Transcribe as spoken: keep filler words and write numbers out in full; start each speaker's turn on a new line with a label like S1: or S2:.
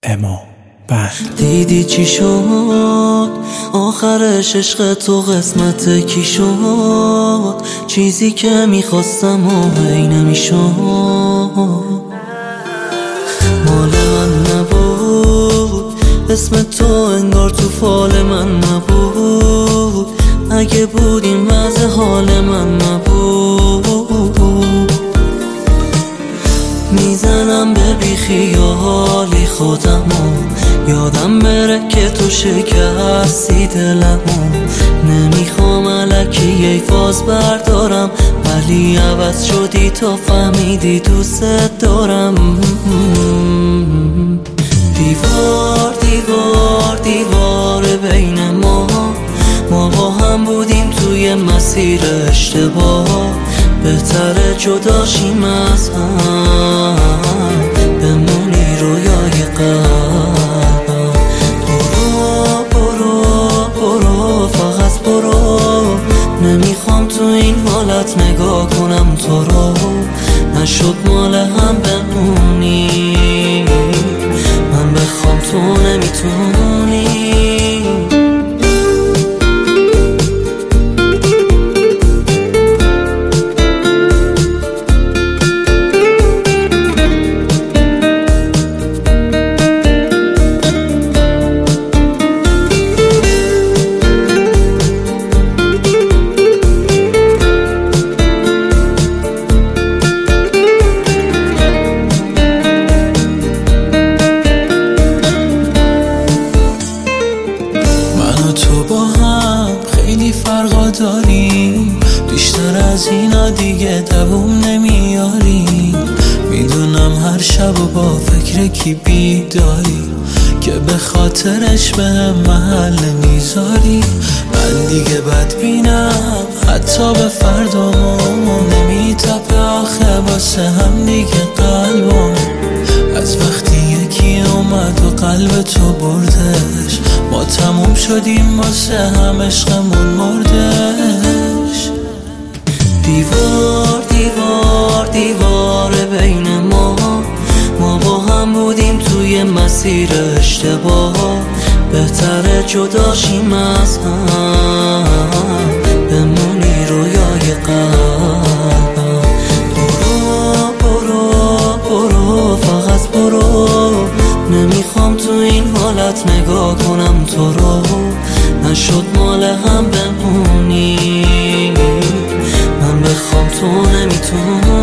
S1: اما بند.
S2: دیدی چی شد آخرش، عشق تو قسمت کی شد؟ چیزی که میخواستم و هی نمیشد، مال من نبود، اسم تو انگار تو فال من نبود، اگه بود این وضع حال من نبود. میزنم به بیخیالی خودمو، یادم بره که تو شکستی دلمو، نمیخوام الکی ای فاز بردارم، ولی عوض شدی تا فهمیدی دوست دارم. دیوار دیوار دیوار بین ما، ما با هم بودیم توی مسیر اشتباه، بهتره جدا شیم از هم، بمونی رویای قلبم. برو برو برو فقط برو، نمیخوام تو این حالت نگاه کنم تو رو، نشد مال هم بمونی، من بخوام تو نمیتونی. خیلی فرقا داریم، بیشتر از اینا دیگه دووم نمیاری. میدونم هر شب و با فکر کی بیداری، که به خاطرش به هم محل نمیذاری. من دیگه بد بینم حتی به فردامون، نمیتپه آخه واسه هم دیگه قلبم، از وقتی یکی اومد و قلب تو بردش، ما تموم شدیم واسه هم عشقمون مردش. دیوار دیوار دیوار بین ما، ما با هم بودیم توی مسیر اشتباه، بهتره جدا شیم از هم، بمونی رویای قلبم. برو برو برو فقط برو، نمیخوام تو این حالت نگاه کنم تو رو، نشد مال هم بمونی، من بخوام تو نمیتونی.